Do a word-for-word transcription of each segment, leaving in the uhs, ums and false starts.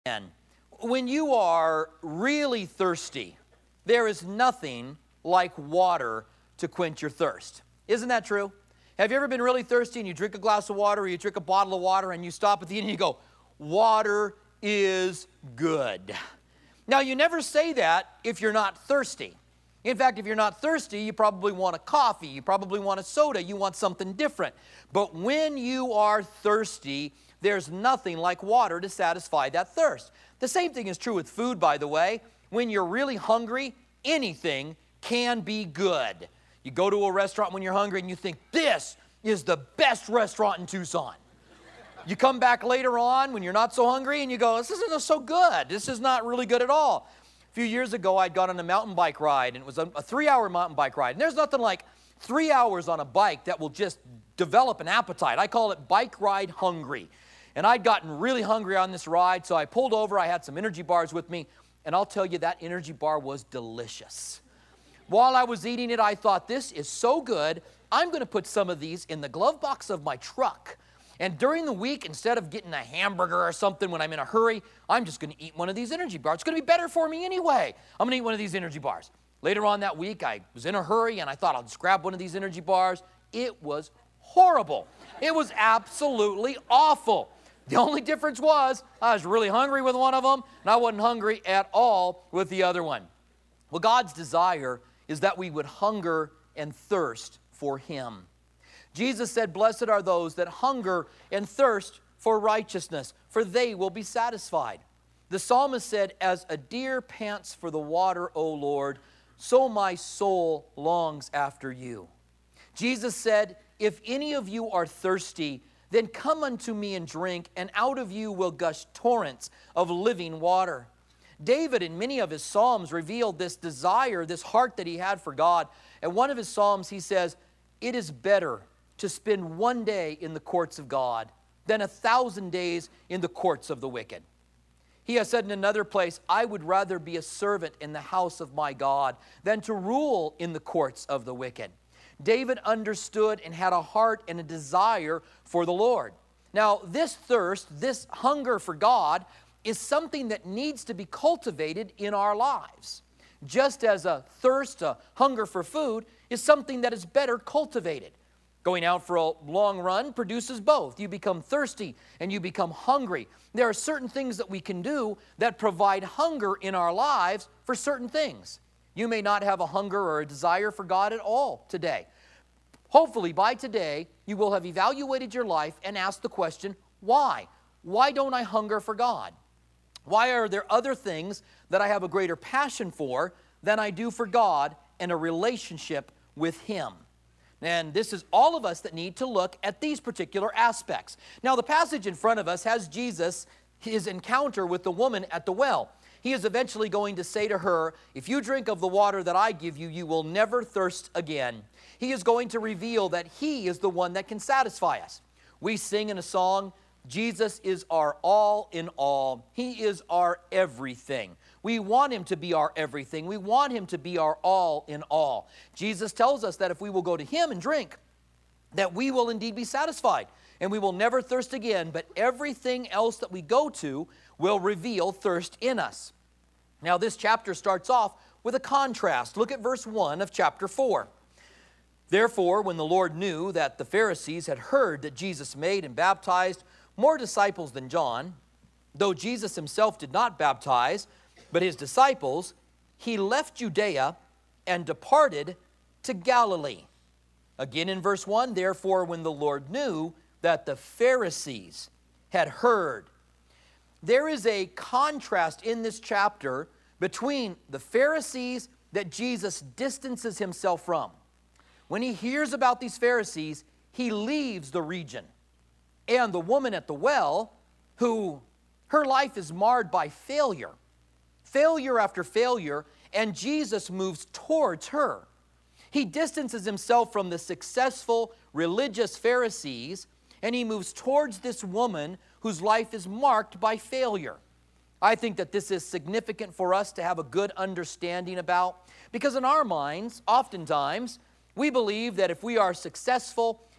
And when you are really thirsty, there is nothing like water to quench your thirst. Isn't that true? Have you ever been really thirsty and you drink a glass of water or you drink a bottle of water and you stop at the end and you go, water is good. Now, you never say that if you're not thirsty. In fact, if you're not thirsty, you probably want a coffee, you probably want a soda, you want something different. But when you are thirsty, there's nothing like water to satisfy that thirst. The same thing is true with food, by the way. When you're really hungry, anything can be good. You go to a restaurant when you're hungry and you think, this is the best restaurant in Tucson. You come back later on when you're not so hungry and you go, this isn't so good. This is not really good at all. A few years ago, I'd gone on a mountain bike ride, and it was a, a three-hour mountain bike ride. And there's nothing like three hours on a bike that will just develop an appetite. I call it bike ride hungry. And I'd gotten really hungry on this ride, so I pulled over. I had some energy bars with me, and I'll tell you, that energy bar was delicious. While I was eating it, I thought, this is so good, I'm going to put some of these in the glove box of my truck. And during the week, instead of getting a hamburger or something when I'm in a hurry, I'm just going to eat one of these energy bars. It's going to be better for me anyway. I'm going to eat one of these energy bars. Later on that week, I was in a hurry, and I thought I'll just grab one of these energy bars. It was horrible. It was absolutely awful. The only difference was I was really hungry with one of them, and I wasn't hungry at all with the other one. Well, God's desire is that we would hunger and thirst for Him. Jesus said, blessed are those that hunger and thirst for righteousness, for they will be satisfied. The psalmist said, as a deer pants for the water, O Lord, so my soul longs after you. Jesus said, if any of you are thirsty, then come unto me and drink, and out of you will gush torrents of living water. David, in many of his psalms, revealed this desire, this heart that he had for God. And one of his psalms, he says, it is better to spend one day in the courts of God than a thousand days in the courts of the wicked. He has said in another place, I would rather be a servant in the house of my God than to rule in the courts of the wicked. David understood and had a heart and a desire for the Lord. Now, this thirst, this hunger for God, is something that needs to be cultivated in our lives. Just as a thirst, a hunger for food, is something that is better cultivated. Going out for a long run produces both. You become thirsty and you become hungry. There are certain things that we can do that provide hunger in our lives for certain things. You may not have a hunger or a desire for God at all today. Hopefully by today, you will have evaluated your life and asked the question, why? Why don't I hunger for God? Why are there other things that I have a greater passion for than I do for God and a relationship with Him? And this is all of us that need to look at these particular aspects. Now, the passage in front of us has Jesus, his encounter with the woman at the well. He is eventually going to say to her, if you drink of the water that I give you, you will never thirst again. He is going to reveal that He is the one that can satisfy us. We sing in a song, Jesus is our all in all. He is our everything. We want Him to be our everything. We want Him to be our all in all. Jesus tells us that if we will go to Him and drink, that we will indeed be satisfied and we will never thirst again, but everything else that we go to will reveal thirst in us. Now, this chapter starts off with a contrast. Look at verse one of chapter four. Therefore, when the Lord knew that the Pharisees had heard that Jesus made and baptized more disciples than John, though Jesus Himself did not baptize, but His disciples, He left Judea and departed to Galilee. Again in verse one, therefore when the Lord knew that the Pharisees had heard. There is a contrast in this chapter between the Pharisees that Jesus distances Himself from. When He hears about these Pharisees, He leaves the region. And the woman at the well, who her life is marred by failure, failure after failure, and Jesus moves towards her. He distances Himself from the successful religious Pharisees, and He moves towards this woman whose life is marked by failure. I think that this is significant for us to have a good understanding about, because in our minds, oftentimes, we believe that if we are successful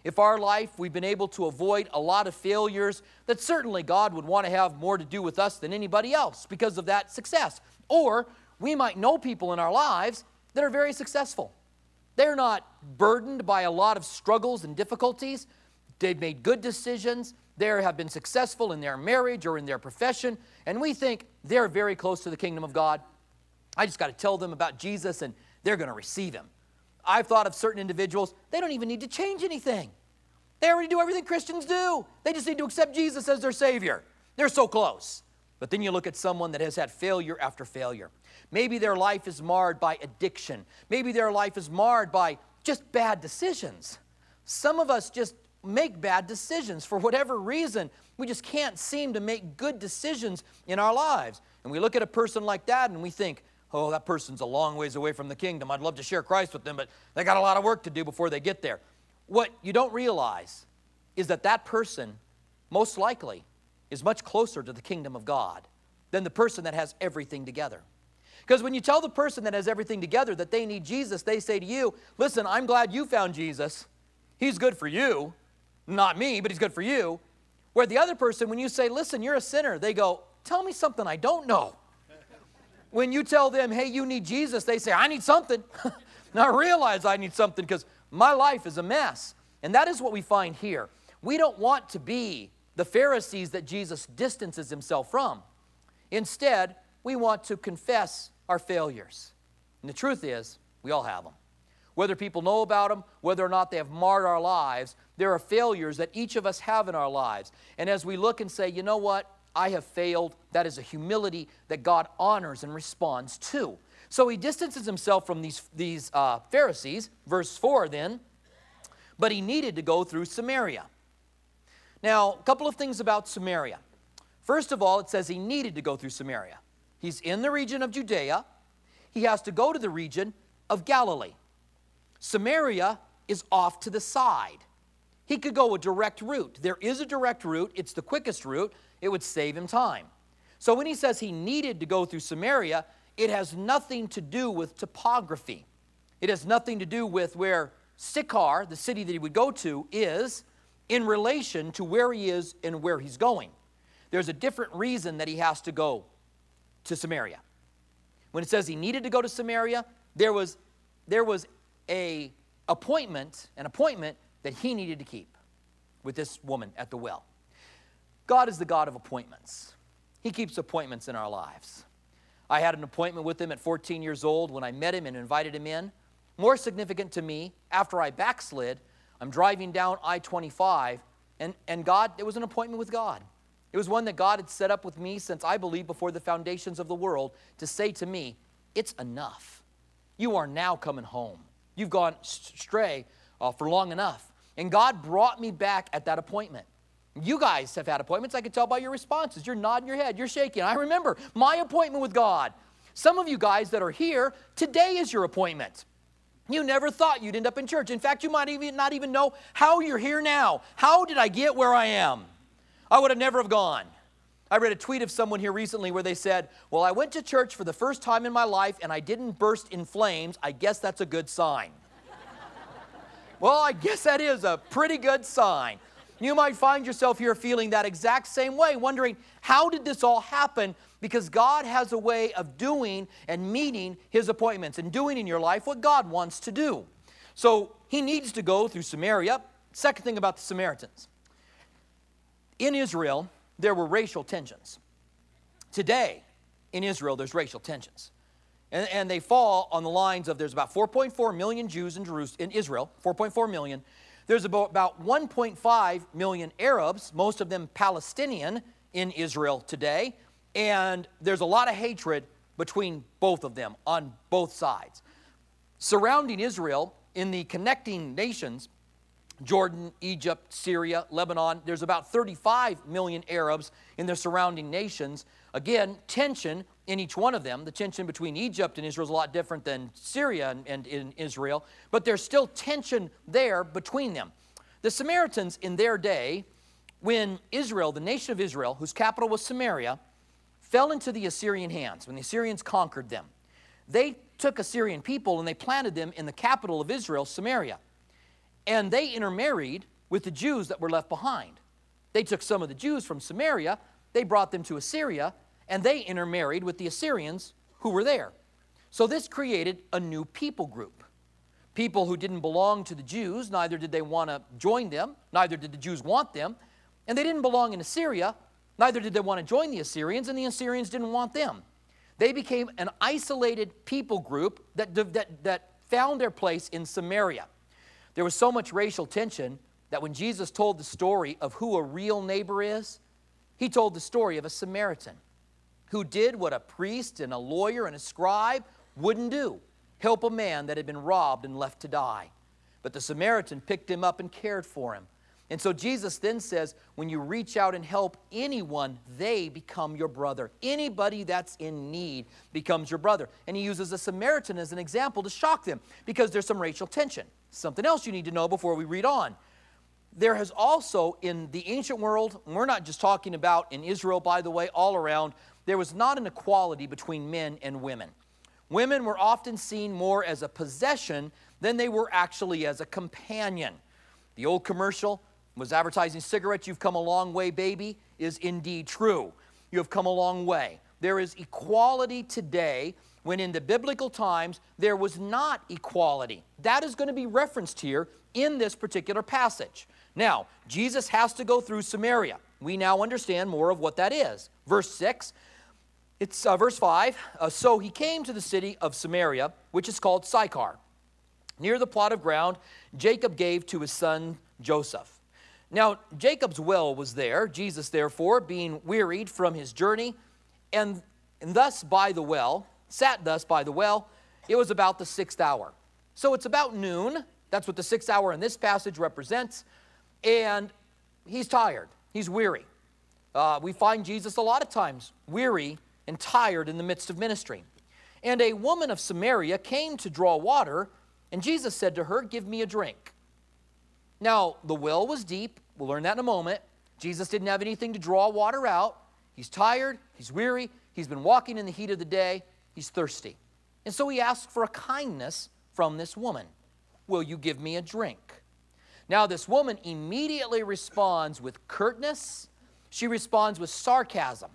if our life, we've been able to avoid a lot of failures, that certainly God would want to have more to do with us than anybody else because of that success. Or we might know people in our lives that are very successful. They're not burdened by a lot of struggles and difficulties. They've made good decisions. They have been successful in their marriage or in their profession. And we think they're very close to the kingdom of God. I just got to tell them about Jesus and they're going to receive him. I've thought of certain individuals, they don't even need to change anything. They already do everything Christians do. They just need to accept Jesus as their Savior. They're so close. But then you look at someone that has had failure after failure. Maybe their life is marred by addiction. Maybe their life is marred by just bad decisions. Some of us just make bad decisions for whatever reason. We just can't seem to make good decisions in our lives. And we look at a person like that and we think, oh, that person's a long ways away from the kingdom. I'd love to share Christ with them, but they got a lot of work to do before they get there. What you don't realize is that that person, most likely, is much closer to the kingdom of God than the person that has everything together. Because when you tell the person that has everything together that they need Jesus, they say to you, listen, I'm glad you found Jesus. He's good for you. Not me, but he's good for you. Where the other person, when you say, listen, you're a sinner, they go, tell me something I don't know. When you tell them, hey, you need Jesus, they say, I need something. Now I realize I need something because my life is a mess. And that is what we find here. We don't want to be the Pharisees that Jesus distances himself from. Instead, we want to confess our failures. And the truth is, we all have them. Whether people know about them, whether or not they have marred our lives, there are failures that each of us have in our lives. And as we look and say, you know what? I have failed. That is a humility that God honors and responds to. So he distances himself from these, these uh, Pharisees, verse four then, but he needed to go through Samaria. Now, a couple of things about Samaria. First of all, it says he needed to go through Samaria. He's in the region of Judea. He has to go to the region of Galilee. Samaria is off to the side. He could go a direct route. There is a direct route. It's the quickest route. It would save him time. So when he says he needed to go through Samaria, it has nothing to do with topography. It has nothing to do with where Sychar, the city that he would go to, is in relation to where he is and where he's going. There's a different reason that he has to go to Samaria. When it says he needed to go to Samaria, there was, there was a appointment, an appointment that he needed to keep with this woman at the well. God is the God of appointments. He keeps appointments in our lives. I had an appointment with him at fourteen years old when I met him and invited him in. More significant to me, after I backslid, I'm driving down I twenty-five, and, and God, it was an appointment with God. It was one that God had set up with me since I believe before the foundations of the world to say to me, it's enough. You are now coming home. You've gone astray uh, for long enough. And God brought me back at that appointment. You guys have had appointments. I can tell by your responses. You're nodding your head. You're shaking. I remember my appointment with God. Some of you guys that are here, today is your appointment. You never thought you'd end up in church. In fact, you might even not even know how you're here now. How did I get where I am? I would have never have gone. I read a tweet of someone here recently where they said, well, I went to church for the first time in my life and I didn't burst in flames. I guess that's a good sign. Well, I guess that is a pretty good sign. You might find yourself here feeling that exact same way, wondering, how did this all happen? Because God has a way of doing and meeting his appointments and doing in your life what God wants to do. So he needs to go through Samaria. Second thing about the Samaritans. In Israel, there were racial tensions. Today, in Israel, there's racial tensions. And, and they fall on the lines of there's about four point four million Jews in, Jerusalem, in Israel, four point four million. There's about, about one point five million Arabs, most of them Palestinian, in Israel today. And there's a lot of hatred between both of them on both sides. Surrounding Israel, in the connecting nations, Jordan, Egypt, Syria, Lebanon, there's about thirty-five million Arabs in the surrounding nations. Again, tension in each one of them. The tension between Egypt and Israel is a lot different than Syria and, and in Israel, but there's still tension there between them. The Samaritans in their day, when Israel, the nation of Israel, whose capital was Samaria, fell into the Assyrian hands, when the Assyrians conquered them, they took Assyrian people and they planted them in the capital of Israel, Samaria. And they intermarried with the Jews that were left behind. They took some of the Jews from Samaria, they brought them to Assyria, and they intermarried with the Assyrians who were there. So this created a new people group. People who didn't belong to the Jews, neither did they want to join them, neither did the Jews want them, and they didn't belong in Assyria, neither did they want to join the Assyrians, and the Assyrians didn't want them. They became an isolated people group that, that, that found their place in Samaria. There was so much racial tension that when Jesus told the story of who a real neighbor is, he told the story of a Samaritan who did what a priest and a lawyer and a scribe wouldn't do: help a man that had been robbed and left to die. But the Samaritan picked him up and cared for him. And so Jesus then says, when you reach out and help anyone, they become your brother. Anybody that's in need becomes your brother. And he uses a Samaritan as an example to shock them because there's some racial tension. Something else you need to know before we read on. There has also, in the ancient world, we're not just talking about in Israel, by the way, all around, there was not an equality between men and women. Women were often seen more as a possession than they were actually as a companion. The old commercial was advertising cigarettes, "You've come a long way, baby," is indeed true. You have come a long way. There is equality today when in the biblical times there was not equality. That is going to be referenced here in this particular passage. Now, Jesus has to go through Samaria. We now understand more of what that is. Verse six, it's uh, verse five. Uh, so he came to the city of Samaria, which is called Sychar, near the plot of ground Jacob gave to his son Joseph. Now, Jacob's well was there. Jesus, therefore, being wearied from his journey, and, and thus by the well, sat thus by the well, it was about the sixth hour. So it's about noon. That's what the sixth hour in this passage represents. And he's tired. He's weary. Uh, we find Jesus a lot of times weary and tired in the midst of ministry. And a woman of Samaria came to draw water, and Jesus said to her, "Give me a drink." Now, the well was deep. We'll learn that in a moment. Jesus didn't have anything to draw water out. He's tired. He's weary. He's been walking in the heat of the day. He's thirsty. And so he asked for a kindness from this woman. "Will you give me a drink?" Now, this woman immediately responds with curtness. She responds with sarcasm.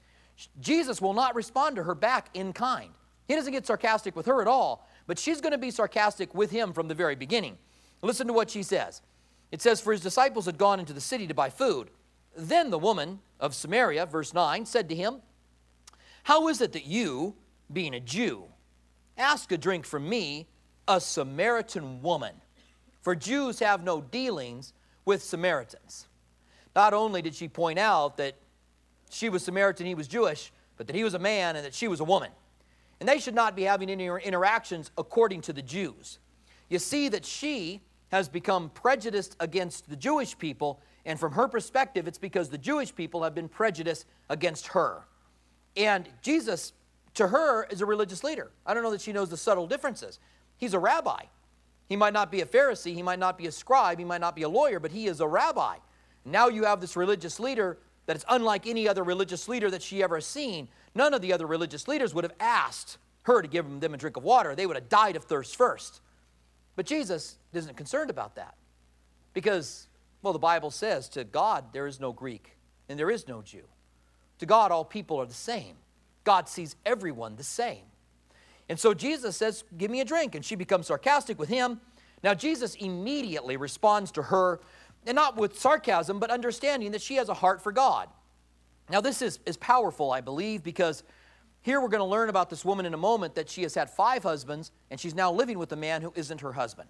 Jesus will not respond to her back in kind. He doesn't get sarcastic with her at all, but she's going to be sarcastic with him from the very beginning. Listen to what she says. It says, "For his disciples had gone into the city to buy food. Then the woman of Samaria," verse nine, "said to him, 'How is it that you, being a Jew, ask a drink from me, a Samaritan woman?' For Jews have no dealings with Samaritans." Not only did she point out that she was Samaritan, he was Jewish, but that he was a man and that she was a woman. And they should not be having any interactions according to the Jews. You see that she has become prejudiced against the Jewish people, and from her perspective, it's because the Jewish people have been prejudiced against her. And Jesus, to her, is a religious leader. I don't know that she knows the subtle differences. He's a rabbi. He might not be a Pharisee, he might not be a scribe, he might not be a lawyer, but he is a rabbi. Now you have this religious leader that is unlike any other religious leader that she ever has seen. None of the other religious leaders would have asked her to give them a drink of water. They would have died of thirst first. But Jesus isn't concerned about that because, well, the Bible says to God there is no Greek and there is no Jew. To God all people are the same. God sees everyone the same. And so Jesus says, "Give me a drink," and she becomes sarcastic with him. Now Jesus immediately responds to her, and not with sarcasm, but understanding that she has a heart for God. Now this is, is powerful, I believe, because here we're going to learn about this woman in a moment that she has had five husbands, and she's now living with a man who isn't her husband.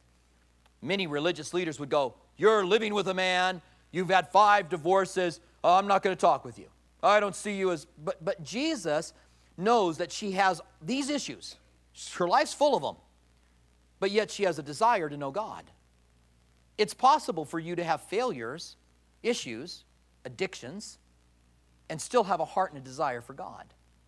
Many religious leaders would go, "You're living with a man, you've had five divorces, oh, I'm not going to talk with you. I don't see you as..." But, but Jesus knows that she has these issues. Her life's full of them, but yet she has a desire to know God. It's possible for you to have failures, issues, addictions, and still have a heart and a desire for God.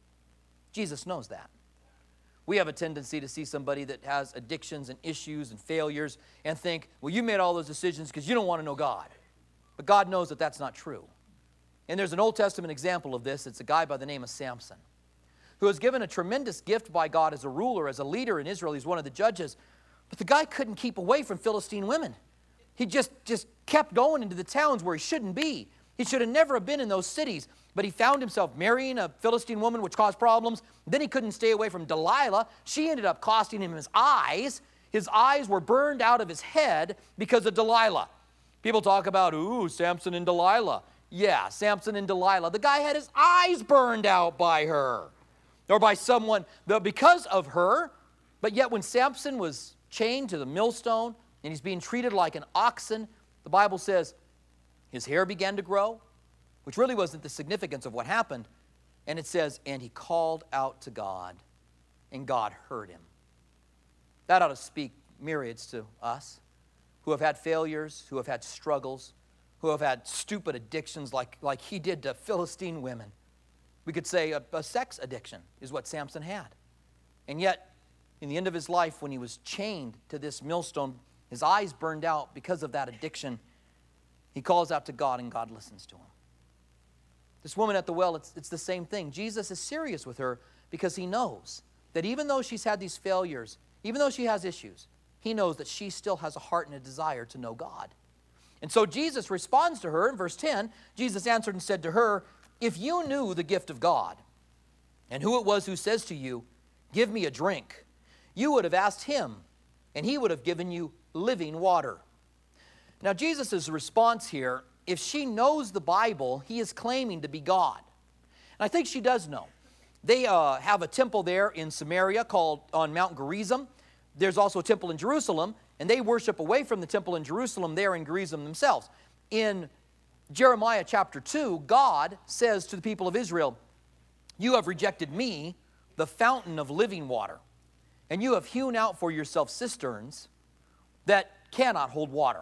Jesus knows that. We have a tendency to see somebody that has addictions and issues and failures and think, well, you made all those decisions because you don't want to know God. But God knows that that's not true. And there's an Old Testament example of this. It's a guy by the name of Samson, who was given a tremendous gift by God as a ruler, as a leader in Israel. He's one of the judges. But the guy couldn't keep away from Philistine women. He just, just kept going into the towns where he shouldn't be. He should have never have been in those cities. But he found himself marrying a Philistine woman, which caused problems. Then he couldn't stay away from Delilah. She ended up costing him his eyes. His eyes were burned out of his head because of Delilah. People talk about, ooh, Samson and Delilah. Yeah, Samson and Delilah. The guy had his eyes burned out by her or by someone because of her. But yet when Samson was chained to the millstone and he's being treated like an oxen, the Bible says his hair began to grow, which really wasn't the significance of what happened. And it says, and he called out to God, and God heard him. That ought to speak myriads to us who have had failures, who have had struggles, who have had stupid addictions like, like he did to Philistine women. We could say a, a sex addiction is what Samson had. And yet, in the end of his life, when he was chained to this millstone, his eyes burned out because of that addiction. He calls out to God, and God listens to him. This woman at the well, it's, it's the same thing. Jesus is serious with her because he knows that even though she's had these failures, even though she has issues, he knows that she still has a heart and a desire to know God. And so Jesus responds to her in verse ten. Jesus answered and said to her, if you knew the gift of God and who it was who says to you, give me a drink, you would have asked him, and he would have given you living water. Now, Jesus' response here, if she knows the Bible, he is claiming to be God. And I think she does know. They uh, have a temple there in Samaria called on Mount Gerizim. There's also a temple in Jerusalem, and they worship away from the temple in Jerusalem there in Gerizim themselves. In Jeremiah chapter two, God says to the people of Israel, you have rejected me, the fountain of living water, and you have hewn out for yourself cisterns that cannot hold water.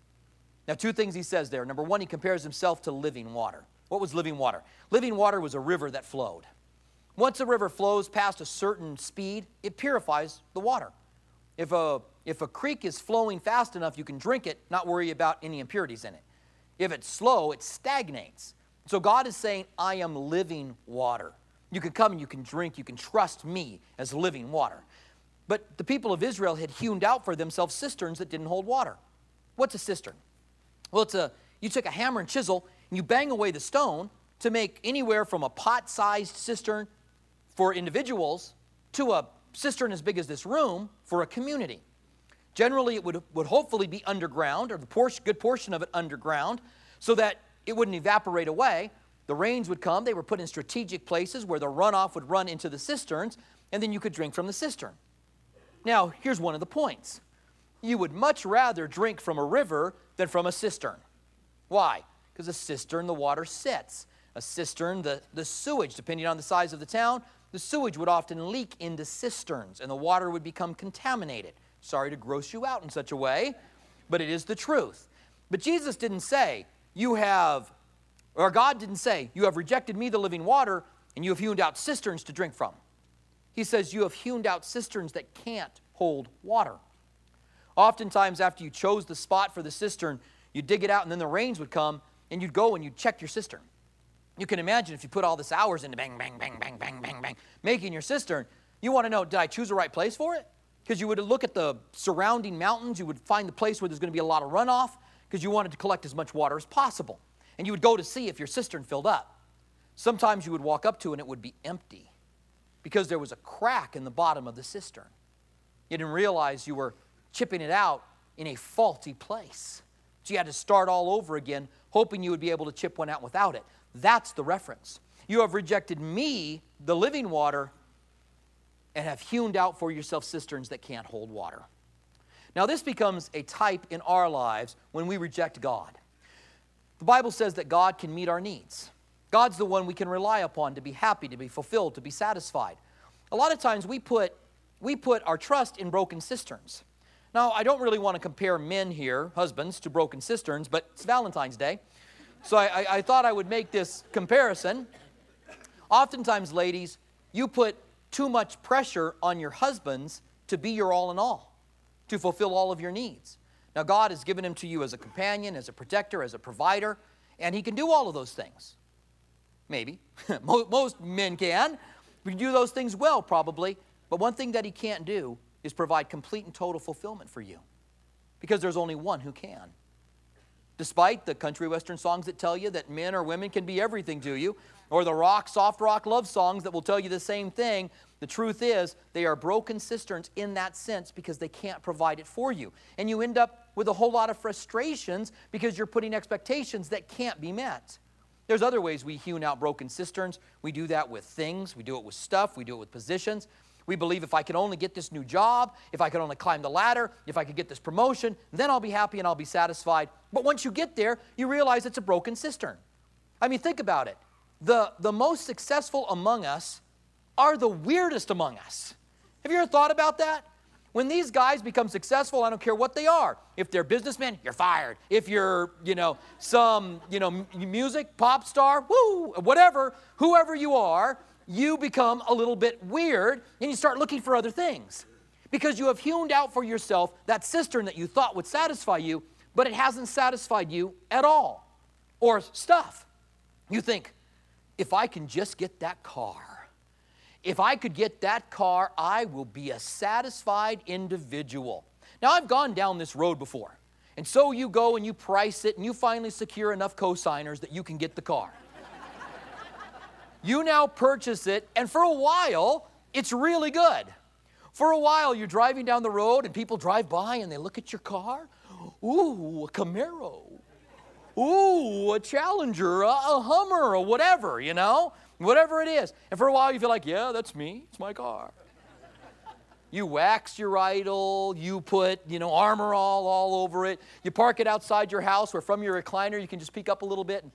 Now, two things he says there. Number one, he compares himself to living water. What was living water? Living water was a river that flowed. Once a river flows past a certain speed, it purifies the water. If a, if a creek is flowing fast enough, you can drink it, not worry about any impurities in it. If it's slow, it stagnates. So God is saying, I am living water. You can come and you can drink, you can trust me as living water. But the people of Israel had hewn out for themselves cisterns that didn't hold water. What's a cistern? Well, it's a, you took a hammer and chisel and you bang away the stone to make anywhere from a pot-sized cistern for individuals to a cistern as big as this room for a community. Generally, it would, would hopefully be underground, or the portion, good portion of it underground, so that it wouldn't evaporate away. The rains would come. They were put in strategic places where the runoff would run into the cisterns, and then you could drink from the cistern. Now, here's one of the points. You would much rather drink from a river than from a cistern. Why? Because a cistern, the water sits. A cistern, the, the sewage, depending on the size of the town, the sewage would often leak into cisterns, and the water would become contaminated. Sorry to gross you out in such a way, but it is the truth. But Jesus didn't say, you have, or God didn't say, you have rejected me, the living water, and you have hewn out cisterns to drink from. He says, you have hewn out cisterns that can't hold water. Oftentimes, after you chose the spot for the cistern, you'd dig it out, and then the rains would come, and you'd go and you'd check your cistern. You can imagine if you put all this hours into bang, bang, bang, bang, bang, bang, bang, making your cistern, you want to know, did I choose the right place for it? Because you would look at the surrounding mountains, you would find the place where there's going to be a lot of runoff, because you wanted to collect as much water as possible. And you would go to see if your cistern filled up. Sometimes you would walk up to it and it would be empty, because there was a crack in the bottom of the cistern. You didn't realize you were chipping it out in a faulty place. So you had to start all over again, hoping you would be able to chip one out without it. That's the reference. You have rejected me, the living water, and have hewn out for yourself cisterns that can't hold water. Now this becomes a type in our lives when we reject God. The Bible says that God can meet our needs. God's the one we can rely upon to be happy, to be fulfilled, to be satisfied. A lot of times we put, we put our trust in broken cisterns. Now, I don't really want to compare men here, husbands, to broken cisterns, but it's Valentine's Day. So I, I, I thought I would make this comparison. Oftentimes, ladies, you put too much pressure on your husbands to be your all in all, to fulfill all of your needs. Now, God has given him to you as a companion, as a protector, as a provider, and he can do all of those things. Maybe. Most men can. We can do those things well, probably. But one thing that he can't do is provide complete and total fulfillment for you, because there's only one who can, Despite the country western songs that tell you that men or women can be everything to you, or the rock, soft rock love songs that will tell you the same thing, the truth is they are broken cisterns in that sense because they can't provide it for you. And you end up with a whole lot of frustrations because you're putting expectations that can't be met. There's other ways we hewn out broken cisterns. We do that with things. We do it with stuff. We do it with positions. We believe if I could only get this new job, if I could only climb the ladder, if I could get this promotion, then I'll be happy and I'll be satisfied. But once you get there, you realize it's a broken cistern. I mean, think about it. The, the most successful among us are the weirdest among us. Have you ever thought about that? When these guys become successful, I don't care what they are. If they're businessmen, you're fired. If you're, you know, some, you know, m- music, pop star, woo, whatever, whoever you are, you become a little bit weird and you start looking for other things. Because you have hewn out for yourself that cistern that you thought would satisfy you, but it hasn't satisfied you at all. Or stuff. You think, if I can just get that car, if I could get that car, I will be a satisfied individual. Now, I've gone down this road before. And so you go and you price it and you finally secure enough co-signers that you can get the car. You now purchase it, and for a while, it's really good. For a while, you're driving down the road and people drive by and they look at your car. Ooh, a Camaro. Ooh, a Challenger, a, a Hummer, or whatever, you know? Whatever it is. And for a while you feel like, yeah, that's me. It's my car. You wax your idol. You put, you know, Armor All all over it. You park it outside your house where from your recliner you can just peek up a little bit. And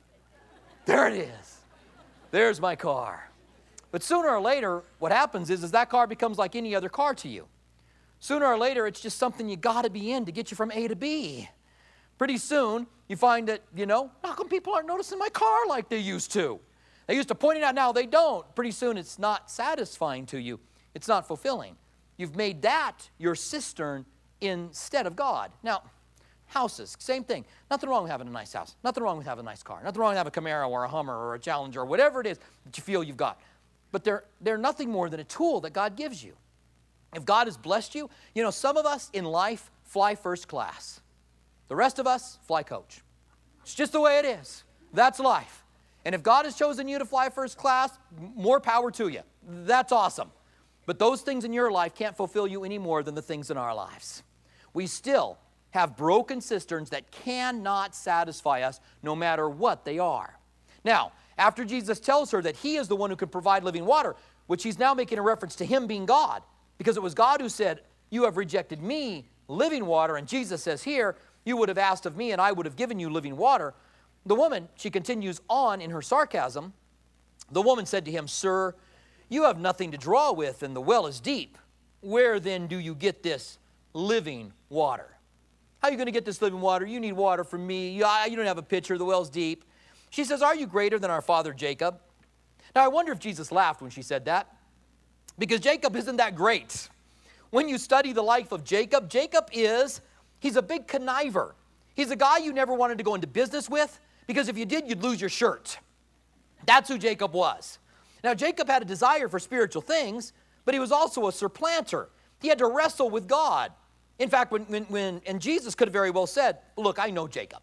there it is. There's my car. But sooner or later, what happens is, is that car becomes like any other car to you. Sooner or later, it's just something you got to be in to get you from A to B. Pretty soon, you find that, you know, how come people aren't noticing my car like they used to? They used to point it out, now they don't. Pretty soon it's not satisfying to you. It's not fulfilling. You've made that your cistern instead of God. Now, houses, same thing. Nothing wrong with having a nice house. Nothing wrong with having a nice car. Nothing wrong with having a Camaro or a Hummer or a Challenger or whatever it is that you feel you've got. But they're, they're nothing more than a tool that God gives you. If God has blessed you, you know, some of us in life fly first class. The rest of us fly coach. It's just the way it is. That's life. And if God has chosen you to fly first class, more power to you. That's awesome. But those things in your life can't fulfill you any more than the things in our lives. We still have broken cisterns that cannot satisfy us no matter what they are. Now, after Jesus tells her that he is the one who can provide living water, which he's now making a reference to him being God, because it was God who said, you have rejected me, living water, and Jesus says here, you would have asked of me and I would have given you living water. The woman, she continues on in her sarcasm. The woman said to him, Sir, you have nothing to draw with and the well is deep. Where then do you get this living water? How are you going to get this living water? You need water from me. You, you don't have a pitcher. The well's deep. She says, are you greater than our father Jacob? Now, I wonder if Jesus laughed when she said that, because Jacob isn't that great. When you study the life of Jacob, Jacob is, he's a big conniver. He's a guy you never wanted to go into business with, because if you did, you'd lose your shirt. That's who Jacob was. Now, Jacob had a desire for spiritual things, but he was also a supplanter. He had to wrestle with God. In fact, when, when, when and Jesus could have very well said, look, I know Jacob.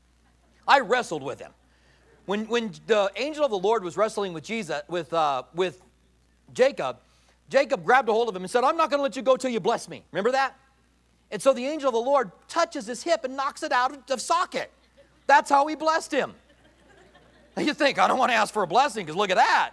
I wrestled with him. When, when the angel of the Lord was wrestling with Jesus, with, uh, with Jacob, Jacob grabbed a hold of him and said, I'm not going to let you go till you bless me. Remember that? And so the angel of the Lord touches his hip and knocks it out of socket. That's how he blessed him. You think, I don't want to ask for a blessing because look at that.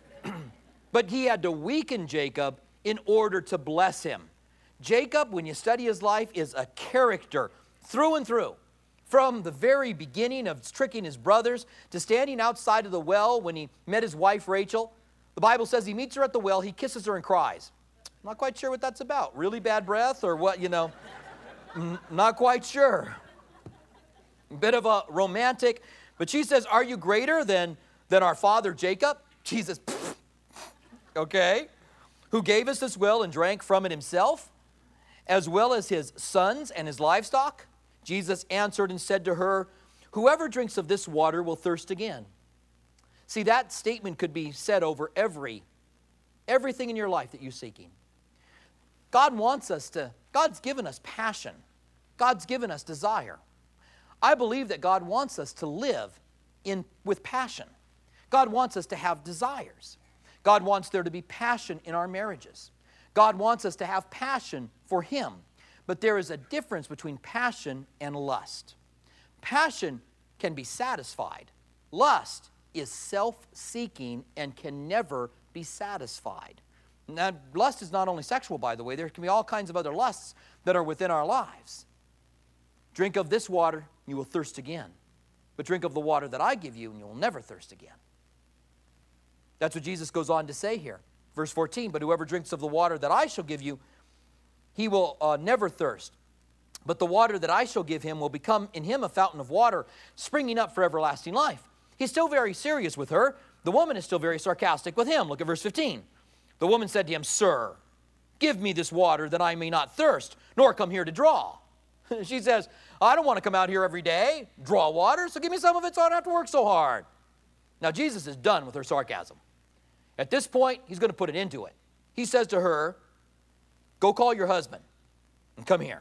But he had to weaken Jacob in order to bless him. Jacob, when you study his life, is a character through and through. From the very beginning of tricking his brothers to standing outside of the well when he met his wife Rachel. The Bible says he meets her at the well, he kisses her and cries. I'm not quite sure what that's about. Really bad breath or what, you know? N- not quite sure. A bit of a romantic. But she says, are you greater than, than our father Jacob? Jesus, okay. Who gave us this well and drank from it himself, as well as his sons and his livestock? Jesus answered and said to her, whoever drinks of this water will thirst again. See, that statement could be said over every, everything in your life that you're seeking. God wants us to, God's given us passion. God's given us desire. I believe that God wants us to live in, with passion. God wants us to have desires. God wants there to be passion in our marriages. God wants us to have passion for Him. But there is a difference between passion and lust. Passion can be satisfied. Lust is self-seeking and can never be satisfied. Now, lust is not only sexual, by the way. There can be all kinds of other lusts that are within our lives. Drink of this water, you will thirst again. But drink of the water that I give you, and you will never thirst again. That's what Jesus goes on to say here. Verse fourteen, but whoever drinks of the water that I shall give you, he will uh, never thirst. But the water that I shall give him will become in him a fountain of water, springing up for everlasting life. He's still very serious with her. The woman is still very sarcastic with him. Look at verse fifteen. The woman said to him, Sir, give me this water that I may not thirst, nor come here to draw. She says, I don't want to come out here every day, draw water, so give me some of it so I don't have to work so hard. Now, Jesus is done with her sarcasm. At this point, he's going to put an end to it. He says to her, go call your husband and come here.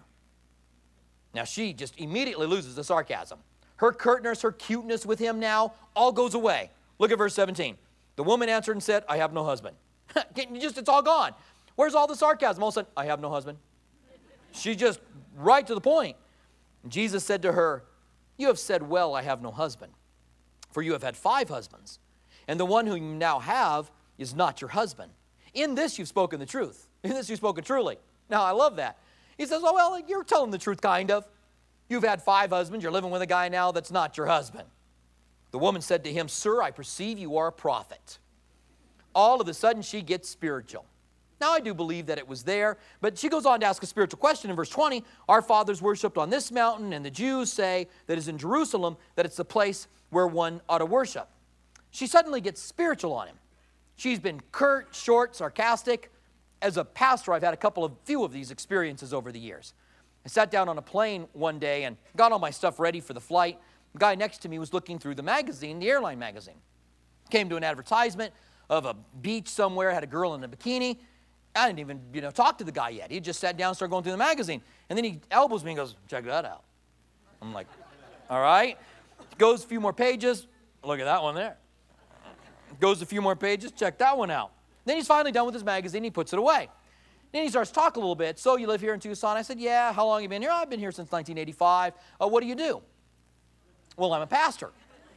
Now, she just immediately loses the sarcasm. Her curtness, her cuteness with him now, all goes away. Look at verse seventeen. The woman answered and said, I have no husband. Just, it's all gone. Where's all the sarcasm? All of a sudden, I have no husband. She just right to the point. And Jesus said to her, you have said well, I have no husband. For you have had five husbands, and the one whom you now have is not your husband. In this you've spoken the truth. In this you've spoken truly. Now, I love that. He says, oh, well, you're telling the truth, kind of. You've had five husbands. You're living with a guy now that's not your husband. The woman said to him, Sir, I perceive you are a prophet. All of a sudden, she gets spiritual. Now, I do believe that it was there, but she goes on to ask a spiritual question in verse twenty. Our fathers worshipped on this mountain, and the Jews say that is in Jerusalem, that it's the place where one ought to worship. She suddenly gets spiritual on him. She's been curt, short, sarcastic. As a pastor, I've had a couple of few of these experiences over the years. I sat down on a plane one day and got all my stuff ready for the flight. The guy next to me was looking through the magazine, the airline magazine. Came to an advertisement of a beach somewhere, had a girl in a bikini. I didn't even, you know, talk to the guy yet. He just sat down and started going through the magazine. And then he elbows me and goes, check that out. I'm like, all right. Goes a few more pages. Look at that one there. Goes a few more pages. Check that one out. Then he's finally done with his magazine. He puts it away. Then he starts talking a little bit. So you live here in Tucson? I said, yeah. How long have you been here? Oh, I've been here since nineteen eighty-five. Uh, what do you do? Well, I'm a pastor.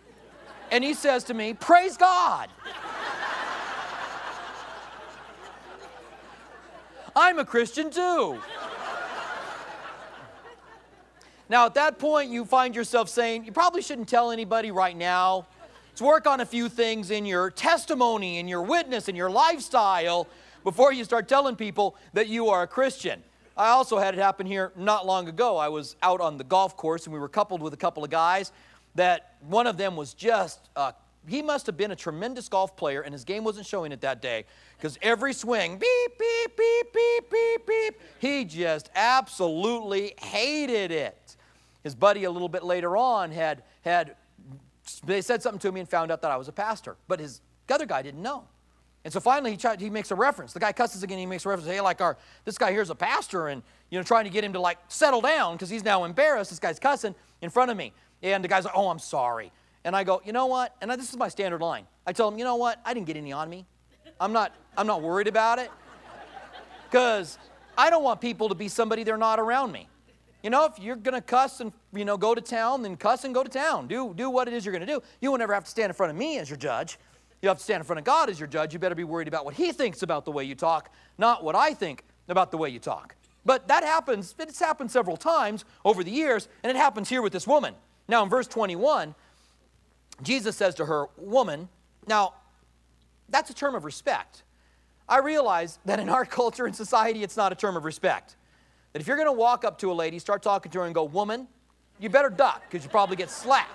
And he says to me, praise God. I'm a Christian too. Now, at that point, you find yourself saying, you probably shouldn't tell anybody right now. Let's work on a few things in your testimony, in your witness, in your lifestyle before you start telling people that you are a Christian. I also had it happen here not long ago. I was out on the golf course, and we were coupled with a couple of guys that one of them was just, uh, he must have been a tremendous golf player, and his game wasn't showing it that day because every swing, beep, beep, beep, beep, beep, beep, he just absolutely hated it. His buddy a little bit later on had, had they said something to me and found out that I was a pastor, but his other guy didn't know. And so finally he tried, he makes a reference. The guy cusses again, he makes a reference, hey, like our, this guy here's a pastor, and, you know, trying to get him to like settle down because he's now embarrassed. This guy's cussing in front of me. And the guy's like, oh, I'm sorry. And I go, you know what? And this is my standard line. I tell him, you know what? I didn't get any on me. I'm not, I'm not worried about it because I don't want people to be somebody they're not around me. You know, if you're going to cuss and, you know, go to town, then cuss and go to town. Do, do what it is you're going to do. You won't ever have to stand in front of me as your judge. You have to stand in front of God as your judge. You better be worried about what He thinks about the way you talk, not what I think about the way you talk. But that happens, it's happened several times over the years, and it happens here with this woman. Now, in verse twenty-one, Jesus says to her, woman, now, that's a term of respect. I realize that in our culture and society, it's not a term of respect. That if you're going to walk up to a lady, start talking to her and go, woman, you better duck because you probably get slapped.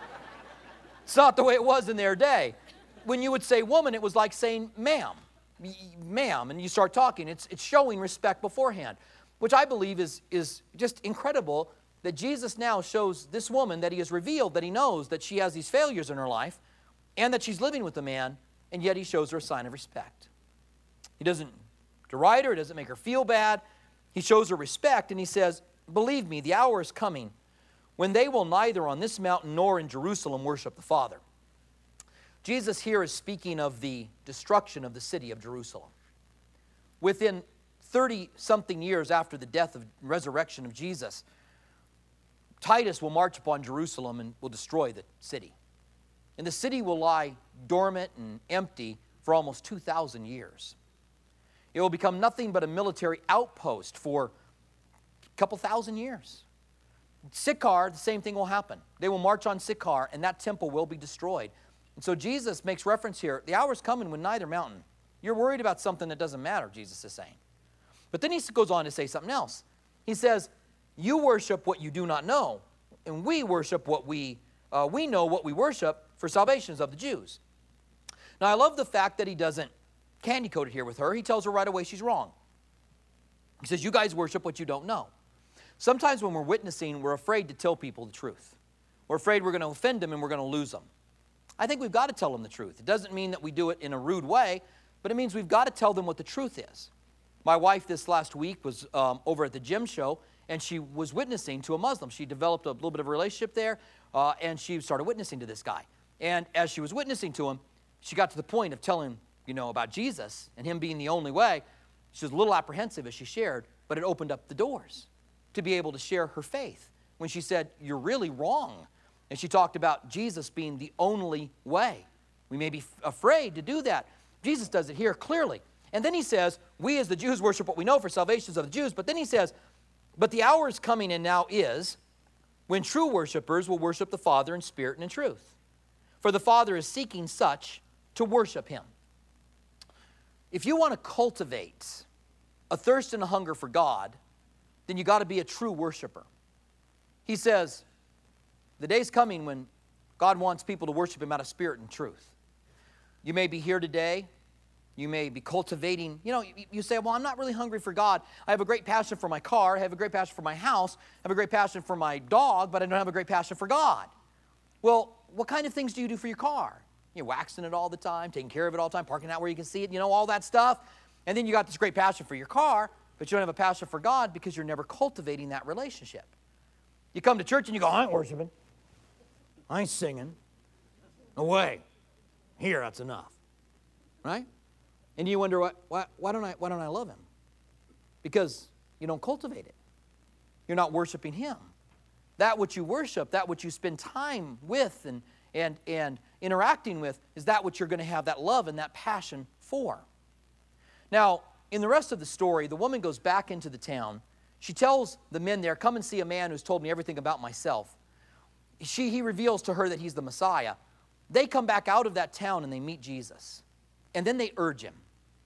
It's not the way it was in their day. When you would say woman, it was like saying ma'am, ma'am, and you start talking. It's, it's showing respect beforehand, which I believe is, is just incredible that Jesus now shows this woman that He has revealed that He knows that she has these failures in her life and that she's living with a man, and yet He shows her a sign of respect. He doesn't deride her, He doesn't make her feel bad. He shows her respect, and He says, believe me, the hour is coming when they will neither on this mountain nor in Jerusalem worship the Father. Jesus here is speaking of the destruction of the city of Jerusalem. Within thirty-something years after the death and resurrection of Jesus, Titus will march upon Jerusalem and will destroy the city. And the city will lie dormant and empty for almost two thousand years. It will become nothing but a military outpost for a couple thousand years. Sychar, the same thing will happen. They will march on Sychar, and that temple will be destroyed. And so Jesus makes reference here, the hour's coming when neither mountain. You're worried about something that doesn't matter, Jesus is saying. But then he goes on to say something else. He says, you worship what you do not know, and we worship what we, uh, we know what we worship, for salvation is of the Jews. Now, I love the fact that he doesn't candy coat it here with her. He tells her right away she's wrong. He says, you guys worship what you don't know. Sometimes when we're witnessing, we're afraid to tell people the truth. We're afraid we're going to offend them and we're going to lose them. I think we've got to tell them the truth. It doesn't mean that we do it in a rude way, but it means we've got to tell them what the truth is. My wife this last week was um, over at the gym show, and she was witnessing to a Muslim. She developed a little bit of a relationship there, uh, and she started witnessing to this guy. And as she was witnessing to him, she got to the point of telling, you know, about Jesus and him being the only way. She was a little apprehensive as she shared, but it opened up the doors to be able to share her faith when she said, you're really wrong. And she talked about Jesus being the only way. We may be afraid to do that. Jesus does it here clearly. And then he says, we as the Jews worship what we know, for salvation is of the Jews. But then he says, but the hour is coming and now is when true worshipers will worship the Father in spirit and in truth. For the Father is seeking such to worship him. If you want to cultivate a thirst and a hunger for God, then you got to be a true worshiper. He says, the day's coming when God wants people to worship him out of spirit and truth. You may be here today. You may be cultivating. You know, you, you say, well, I'm not really hungry for God. I have a great passion for my car. I have a great passion for my house. I have a great passion for my dog, but I don't have a great passion for God. Well, what kind of things do you do for your car? You're waxing it all the time, taking care of it all the time, parking out where you can see it, you know, all that stuff. And then you got this great passion for your car, but you don't have a passion for God because you're never cultivating that relationship. You come to church and you go, I ain't worshiping. I ain't singing. No way. Here, that's enough. Right? And you wonder, why, why, why, don't I, why don't I love him? Because you don't cultivate it. You're not worshiping him. That which you worship, that which you spend time with and, and, and interacting with, is that which you're going to have that love and that passion for. Now, in the rest of the story, the woman goes back into the town. She tells the men there, come and see a man who's told me everything about myself. She, he reveals to her that he's the Messiah. They come back out of that town and they meet Jesus. And then they urge him,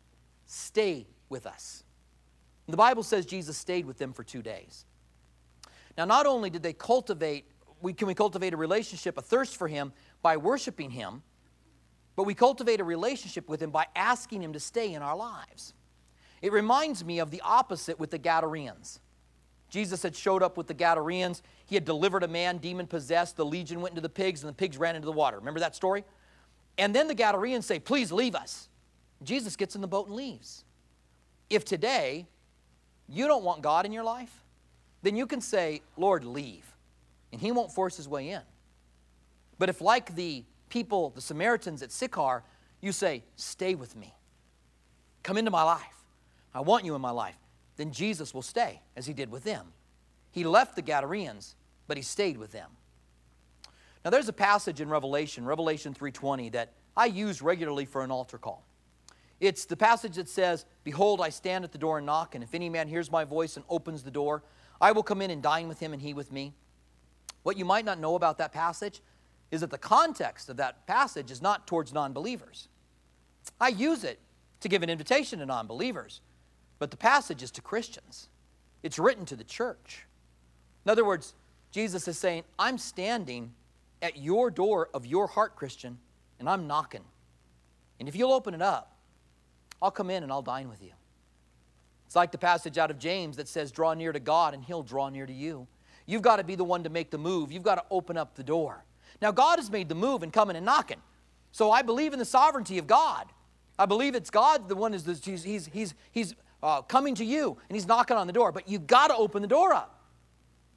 stay with us. The Bible says Jesus stayed with them for two days. Now, not only did they cultivate, we, can we cultivate a relationship, a thirst for him by worshiping him, but we cultivate a relationship with him by asking him to stay in our lives. It reminds me of the opposite with the Gadarenes. Jesus had showed up with the Gadarenes. He had delivered a man demon-possessed. The legion went into the pigs, and the pigs ran into the water. Remember that story? And then the Gadarenes say, please leave us. Jesus gets in the boat and leaves. If today you don't want God in your life, then you can say, Lord, leave. And he won't force his way in. But if, like the people, the Samaritans at Sychar, you say, stay with me. Come into my life. I want you in my life. Then Jesus will stay, as he did with them. He left the Gadarenes, but he stayed with them. Now, there's a passage in Revelation, Revelation three twenty, that I use regularly for an altar call. It's the passage that says, behold, I stand at the door and knock, and if any man hears my voice and opens the door, I will come in and dine with him and he with me. What you might not know about that passage is that the context of that passage is not towards non-believers. I use it to give an invitation to non-believers, but the passage is to Christians. It's written to the church. In other words, Jesus is saying, I'm standing at your door of your heart, Christian, and I'm knocking. And if you'll open it up, I'll come in and I'll dine with you. It's like the passage out of James that says, draw near to God and he'll draw near to you. You've got to be the one to make the move. You've got to open up the door. Now, God has made the move and coming and knocking. So I believe in the sovereignty of God. I believe it's God, the one is the, he's, he's, he's, he's uh, coming to you and he's knocking on the door. But you've got to open the door up.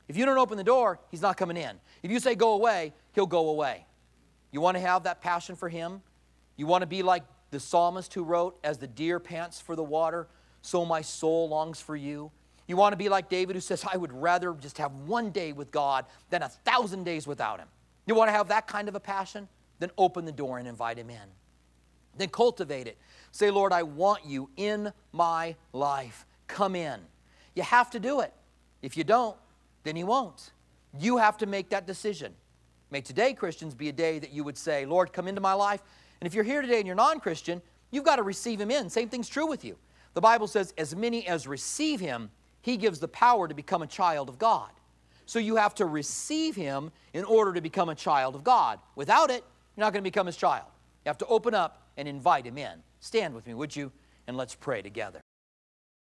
If you don't open the door, he's not coming in. If you say go away, he'll go away. You want to have that passion for him? You want to be like the psalmist who wrote, as the deer pants for the water, so my soul longs for you. You want to be like David who says, I would rather just have one day with God than a thousand days without him. You want to have that kind of a passion? Then open the door and invite him in. Then cultivate it. Say, Lord, I want you in my life. Come in. You have to do it. If you don't, then he won't. You have to make that decision. May today, Christians, be a day that you would say, Lord, come into my life. And if you're here today and you're non-Christian, you've got to receive him in. Same thing's true with you. The Bible says, as many as receive him, he gives the power to become a child of God. So you have to receive him in order to become a child of God. Without it, you're not going to become his child. You have to open up and invite him in. Stand with me, would you? And let's pray together.